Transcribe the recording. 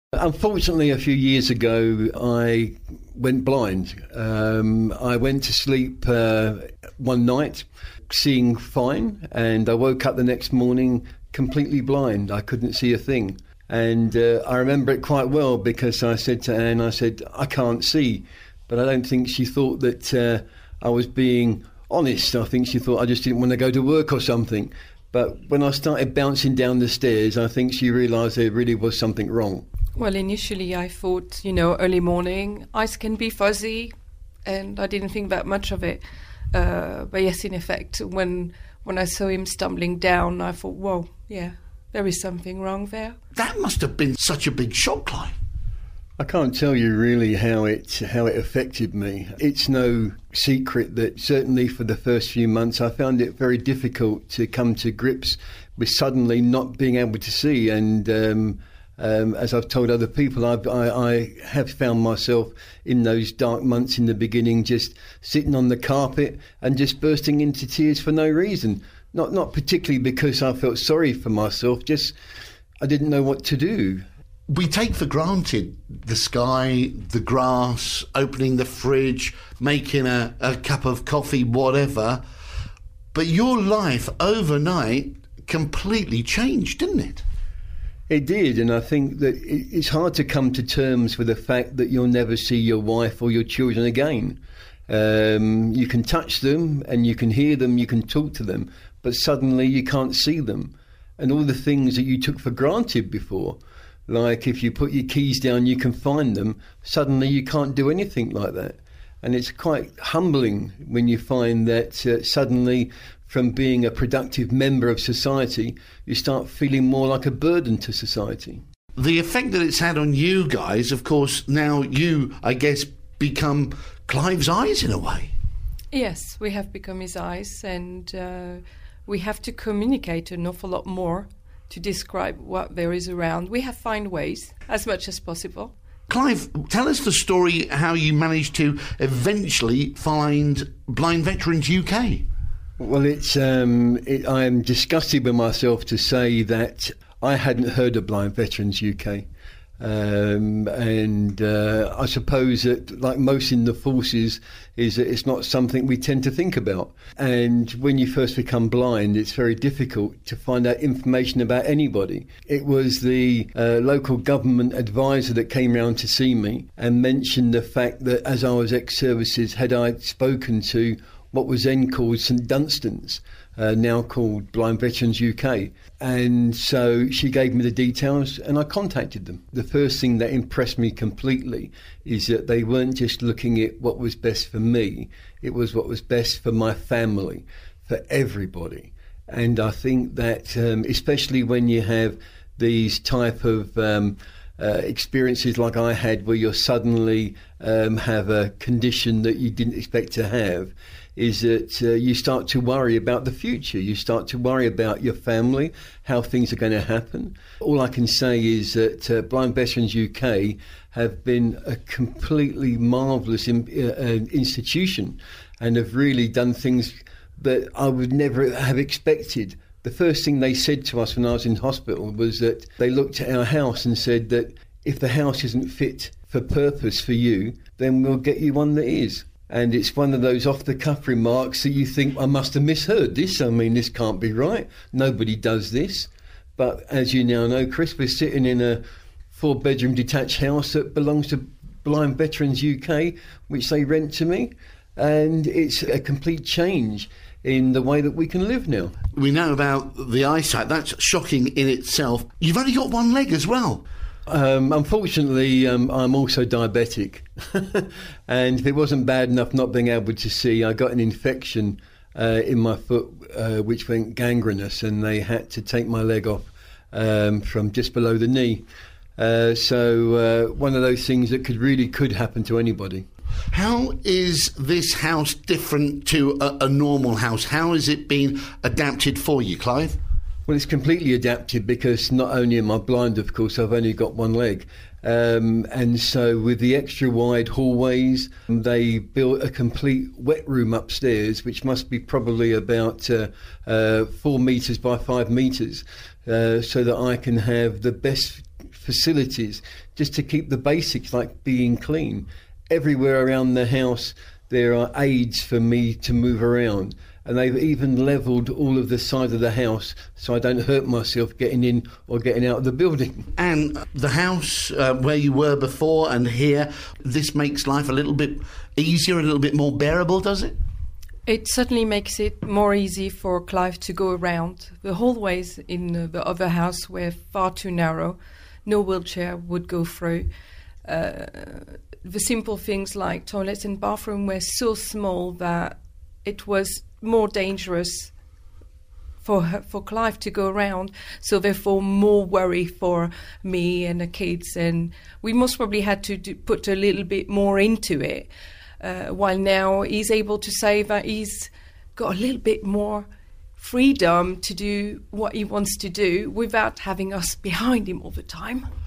Unfortunately, a few years ago, I went blind. I went to sleep one night seeing fine, and I woke up the next morning completely blind. I couldn't see a thing. And I remember it quite well because I said to Anne, I can't see. But I don't think she thought that I was being honest. I think she thought I just didn't want to go to work or something. But when I started bouncing down the stairs, I think she realised there really was something wrong. Well, initially I thought, early morning, eyes can be fuzzy, and I didn't think that much of it. But yes, in effect, when I saw him stumbling down, I thought, whoa, yeah, there is something wrong there. That must have been such a big shock, Clive. I can't tell you really how it affected me. It's no secret that certainly for the first few months I found it very difficult to come to grips with suddenly not being able to see. And as I've told other people, I have found myself in those dark months in the beginning just sitting on the carpet and just bursting into tears for no reason. Not particularly because I felt sorry for myself, just I didn't know what to do. We take for granted the sky, the grass, opening the fridge, making a cup of coffee, whatever. But your life overnight completely changed, didn't it? It did, and I think that it's hard to come to terms with the fact that you'll never see your wife or your children again. You can touch them and you can hear them, you can talk to them, but suddenly you can't see them. And all the things that you took for granted before, like if you put your keys down, you can find them. Suddenly you can't do anything like that. And it's quite humbling when you find that suddenly from being a productive member of society, you start feeling more like a burden to society. The effect that it's had on you guys, of course, now you, I guess, become Clive's eyes in a way. Yes, we have become his eyes, and we have to communicate an awful lot more to describe what there is around. We have to find ways, as much as possible. Clive, tell us the story how you managed to eventually find Blind Veterans UK. Well, I am disgusted with myself to say that I hadn't heard of Blind Veterans UK. I suppose that, like most in the forces, is that it's not something we tend to think about. And when you first become blind, it's very difficult to find out information about anybody. It was the local government advisor that came round to see me and mentioned the fact that as I was ex-services, had I spoken to what was then called St Dunstan's, now called Blind Veterans UK. And so she gave me the details and I contacted them. The first thing that impressed me completely is that they weren't just looking at what was best for me, it was what was best for my family, for everybody. And I think that especially when you have these type of experiences like I had, where you suddenly have a condition that you didn't expect to have, is that you start to worry about the future. You start to worry about your family, how things are going to happen. All I can say is that Blind Veterans UK have been a completely marvellous institution and have really done things that I would never have expected. The first thing they said to us when I was in hospital was that they looked at our house and said that if the house isn't fit for purpose for you, then we'll get you one that is. And it's one of those off-the-cuff remarks that you think, I must have misheard this. I mean, this can't be right. Nobody does this. But as you now know, Chris, we're sitting in a 4-bedroom detached house that belongs to Blind Veterans UK, which they rent to me. And it's a complete change in the way that we can live now. We know about the eyesight. That's shocking in itself. You've only got one leg as well. Unfortunately, I'm also diabetic. And if it wasn't bad enough not being able to see, I got an infection in my foot which went gangrenous, and they had to take my leg off from just below the knee. So one of those things that could happen to anybody. How is this house different to a normal house? How has it been adapted for you, Clive? Well, it's completely adapted because not only am I blind, of course, I've only got one leg. And so with the extra wide hallways, they built a complete wet room upstairs, which must be probably about 4 metres by 5 metres, so that I can have the best facilities just to keep the basics like being clean. Everywhere around the house there are aids for me to move around, and they've even levelled all of the side of the house so I don't hurt myself getting in or getting out of the building. And the house where you were before and here, this makes life a little bit easier, a little bit more bearable, does it? It certainly makes it more easy for Clive to go around. The hallways in the other house were far too narrow. No wheelchair would go through. The simple things like toilets and bathroom were so small that it was more dangerous for Clive to go around, so therefore more worry for me and the kids, and we most probably had to put a little bit more into it, while now he's able to say that he's got a little bit more freedom to do what he wants to do without having us behind him all the time.